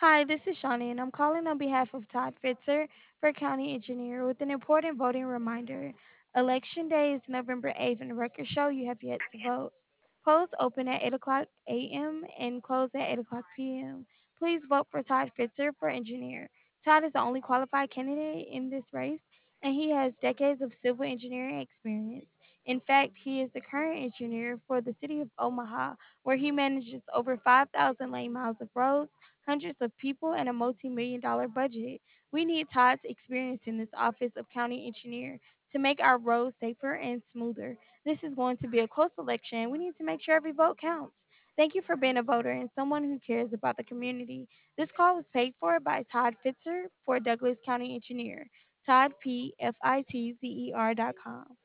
Hi, this is Shawnee, and I'm calling on behalf of Todd Fitzer for County Engineer with an important voting reminder. Election Day is November 8th, and the records show you have yet to vote. Polls open at 8 o'clock a.m. and close at 8 o'clock p.m. Please vote for Todd Fitzer for Engineer. Todd is the only qualified candidate in this race, and he has decades of civil engineering experience. In fact, he is the current engineer for the city of Omaha, where he manages over 5,000 lane miles of roads, hundreds of people, and a multi-million-dollar budget. We need Todd's experience in this office of county engineer to make our roads safer and smoother. This is going to be a close election. We need to make sure every vote counts. Thank you for being a voter and someone who cares about the community. This call was paid for by Todd Fitzer for Douglas County Engineer. Todd, P-F-I-T-Z-E-R.com.